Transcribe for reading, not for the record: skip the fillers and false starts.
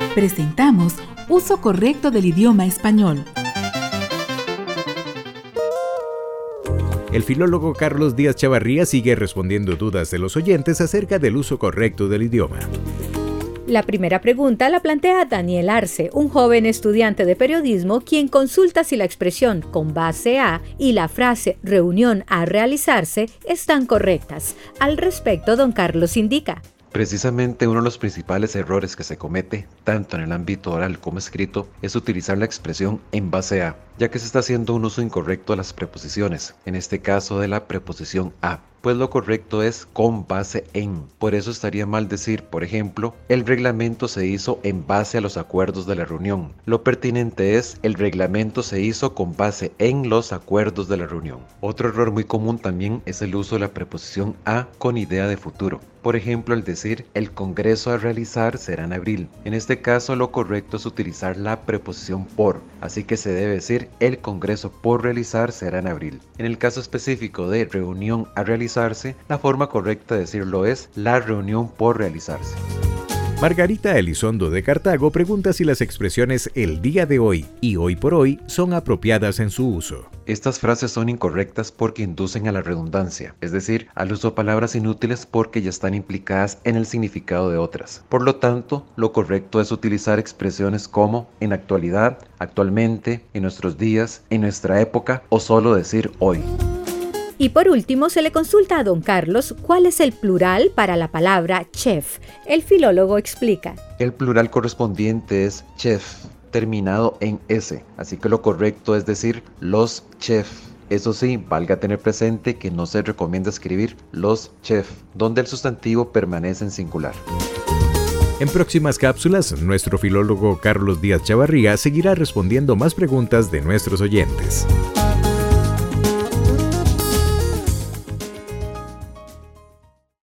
Presentamos Uso Correcto del Idioma Español. El filólogo Carlos Díaz Chavarría sigue respondiendo dudas de los oyentes acerca del uso correcto del idioma. La primera pregunta la plantea Daniel Arce, un joven estudiante de periodismo, quien consulta si la expresión con base a y la frase reunión a realizarse están correctas. Al respecto, don Carlos indica: Precisamente uno de los principales errores que se comete, tanto en el ámbito oral como escrito, es utilizar la expresión en base a, ya que se está haciendo un uso incorrecto de las preposiciones, en este caso de la preposición a, pues lo correcto es con base en. Por eso estaría mal decir, por ejemplo, el reglamento se hizo en base a los acuerdos de la reunión. Lo pertinente es, el reglamento se hizo con base en los acuerdos de la reunión. Otro error muy común también es el uso de la preposición a con idea de futuro. Por ejemplo, el decir, el congreso a realizar será en abril. En este caso, lo correcto es utilizar la preposición por, así que se debe decir, el congreso por realizar será en abril. En el caso específico de reunión a realizarse, la forma correcta de decirlo es la reunión por realizarse. Margarita Elizondo de Cartago pregunta si las expresiones el día de hoy y hoy por hoy son apropiadas en su uso. Estas frases son incorrectas porque inducen a la redundancia, es decir, al uso de palabras inútiles porque ya están implicadas en el significado de otras. Por lo tanto, lo correcto es utilizar expresiones como en actualidad, actualmente, en nuestros días, en nuestra época o solo decir hoy. Y por último, se le consulta a don Carlos cuál es el plural para la palabra chef. El filólogo explica: El plural correspondiente es chef, terminado en S, así que lo correcto es decir los chef. Eso sí, valga tener presente que no se recomienda escribir los chef, donde el sustantivo permanece en singular. En próximas cápsulas, nuestro filólogo Carlos Díaz Chavarría seguirá respondiendo más preguntas de nuestros oyentes.